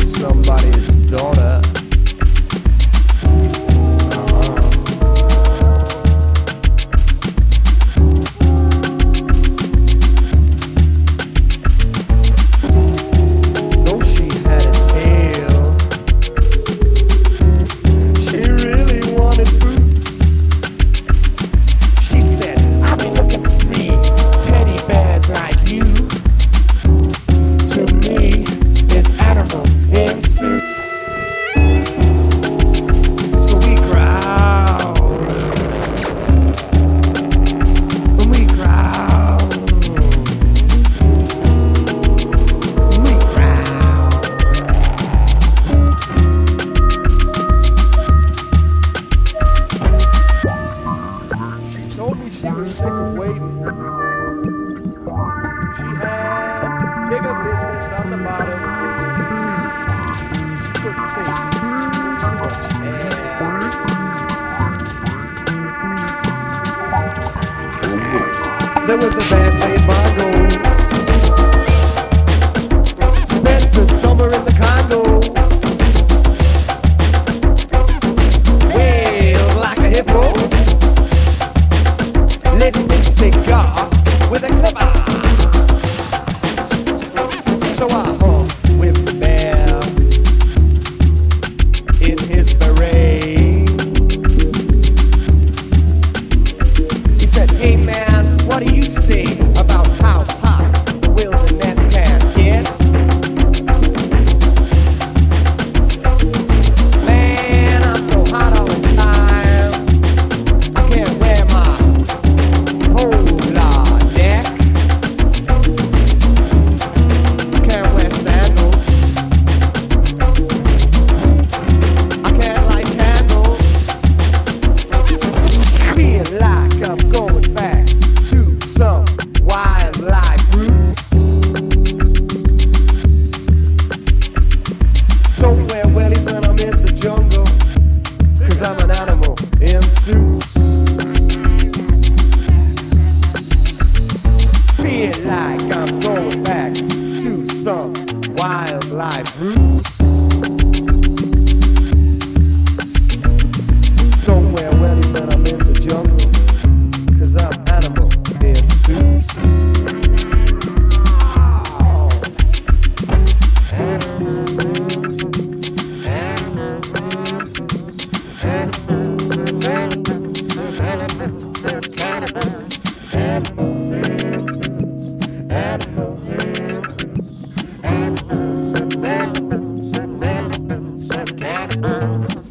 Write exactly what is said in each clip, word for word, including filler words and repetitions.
somebody's daughter. She was sick of waiting. She had bigger business on the bottom. She couldn't take too much air. There was a band playing bongos. Spent the summer in the Congo. Wailed like a hippo. Lit a cigar with a clipper. So I hung with the bear in his beret. He said, hey man, what do you say about how hot the wilderness can get? Man, I'm so hot all the time, I can't wear my polar neck. Can't wear sandals. I can't light candles. Feel like I'm going back to some wildlife roots. Don't wear wellies when I'm in the jungle, 'cause I'm an animal in suits. Feel like I'm going back to some wildlife roots. Don't wear wellies when I'm in the jungle, 'cause I'm animal in suits. Animals in suits, animals in suits, animals and animals and animals and cannibals. Animals in suits, animals in suits, animals and animals and animals and cannibals.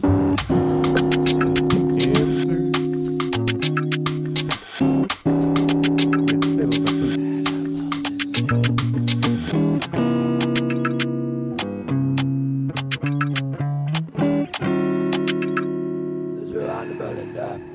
In suits with silver boots. Those are on the burning up.